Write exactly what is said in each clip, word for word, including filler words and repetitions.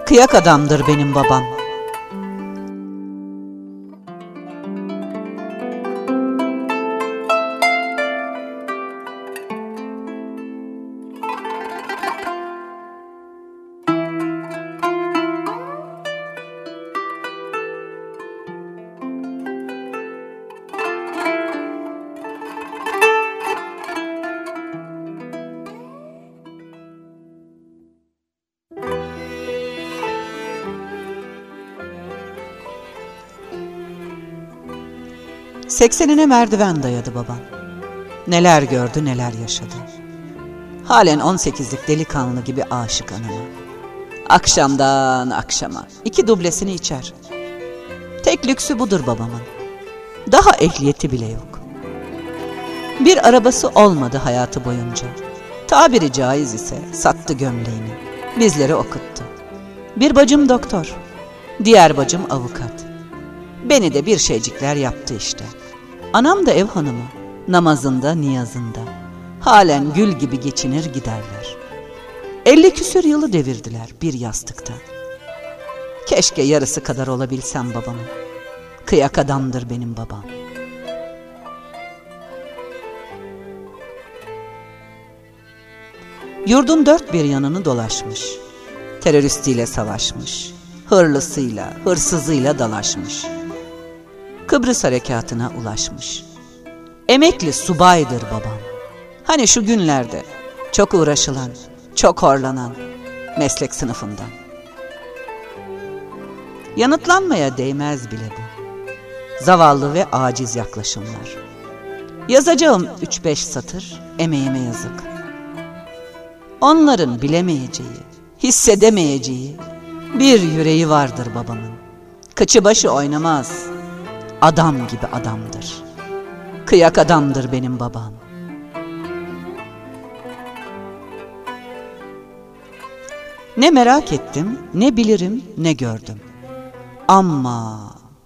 Kıyak adamdır benim babam. Seksenine merdiven dayadı babam. Neler gördü, neler yaşadı. Halen on sekizlik delikanlı gibi aşık anama. Akşamdan akşama iki dublesini içer. Tek lüksü budur babamın. Daha ehliyeti bile yok. Bir arabası olmadı hayatı boyunca. Tabiri caiz ise sattı gömleğini. Bizleri okuttu. Bir bacım doktor, diğer bacım avukat. Beni de bir şeycikler yaptı işte. Anam da ev hanımı, namazında, niyazında. Halen gül gibi geçinir giderler. Elli küsür yılı devirdiler bir yastıkta. Keşke yarısı kadar olabilsem babamın. Kıyak adamdır benim babam. Yurdun dört bir yanını dolaşmış. Teröristiyle savaşmış. Hırlısıyla, hırsızıyla dalaşmış. Kıbrıs harekatına ulaşmış. Emekli subaydır babam. Hani şu günlerde çok uğraşılan, çok horlanan meslek sınıfından. Yanıtlanmaya değmez bile bu. Zavallı ve aciz yaklaşımlar. Yazacağım üç beş satır, emeğime yazık. Onların bilemeyeceği, hissedemeyeceği bir yüreği vardır babamın. Kıçı başı oynamaz. Adam gibi adamdır. Kıyak adamdır benim babam. Ne merak ettim, ne bilirim, ne gördüm. Ama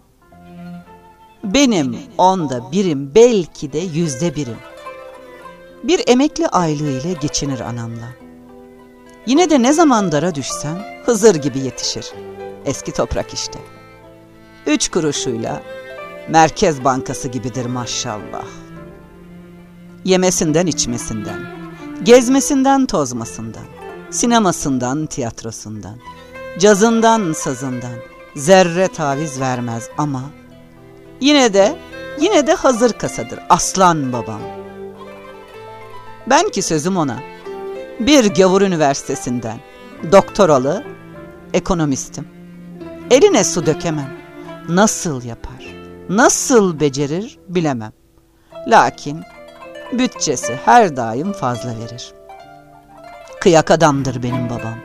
benim onda birim, belki de yüzde birim. Bir emekli aylığıyla geçinir anamla. Yine de ne zaman dara düşsem Hızır gibi yetişir. Eski toprak işte. Üç kuruşuyla Merkez Bankası gibidir maşallah. Yemesinden içmesinden, gezmesinden tozmasından, sinemasından tiyatrosundan, cazından sazından zerre taviz vermez ama yine de yine de hazır kasadır aslan babam. Ben ki sözüm ona bir gavur üniversitesinden doktoralı ekonomistim. Eline su dökemem. Nasıl yapar? Nasıl becerir bilemem. Lakin bütçesi her daim fazla verir. Kıyak adamdır benim babam.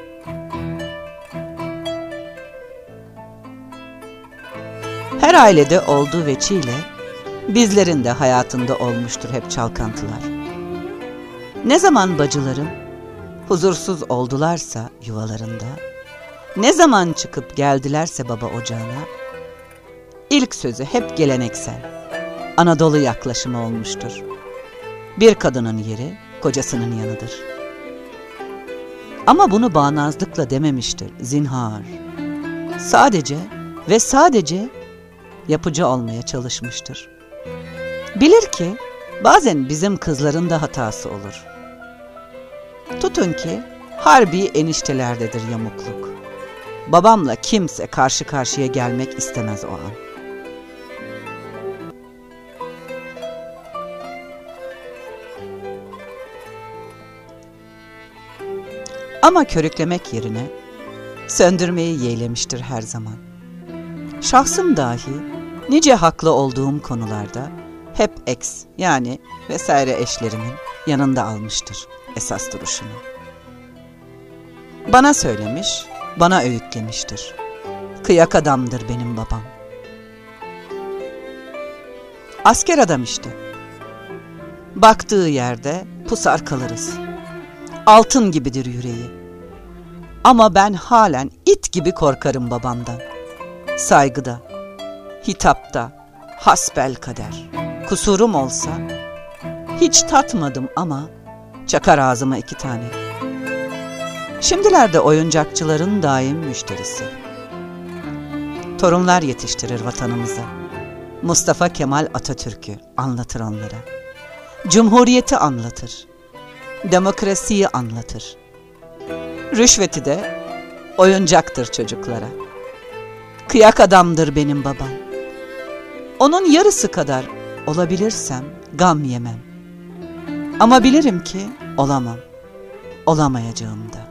Her ailede olduğu veçiyle bizlerin de hayatında olmuştur hep çalkantılar. Ne zaman bacılarım huzursuz oldularsa yuvalarında, ne zaman çıkıp geldilerse baba ocağına, İlk sözü hep geleneksel, Anadolu yaklaşımı olmuştur. Bir kadının yeri kocasının yanıdır. Ama bunu bağnazlıkla dememiştir, zinhar. Sadece ve sadece yapıcı olmaya çalışmıştır. Bilir ki bazen bizim kızların da hatası olur. Tutun ki harbi eniştelerdedir yamukluk. Babamla kimse karşı karşıya gelmek istemez o an. Ama körüklemek yerine söndürmeyi yeğlemiştir her zaman. Şahsım dahi nice haklı olduğum konularda hep ex yani vesaire eşlerimin yanında almıştır esas duruşunu. Bana söylemiş, bana öğütlemiştir. Kıyak adamdır benim babam. Asker adam işte. Baktığı yerde pusar kalırız. Altın gibidir yüreği. Ama ben halen it gibi korkarım babamdan. Saygıda, hitapta, hasbelkader. Kusurum olsa hiç tatmadım ama çakar ağzıma iki tane. Şimdilerde oyuncakçıların daim müşterisi. Torunlar yetiştirir vatanımıza. Mustafa Kemal Atatürk'ü anlatır onlara. Cumhuriyeti anlatır. Demokrasiyi anlatır. Rüşveti de oyuncaktır çocuklara. Kıyak adamdır benim babam. Onun yarısı kadar olabilirsem gam yemem. Ama bilirim ki olamam, olamayacağım da.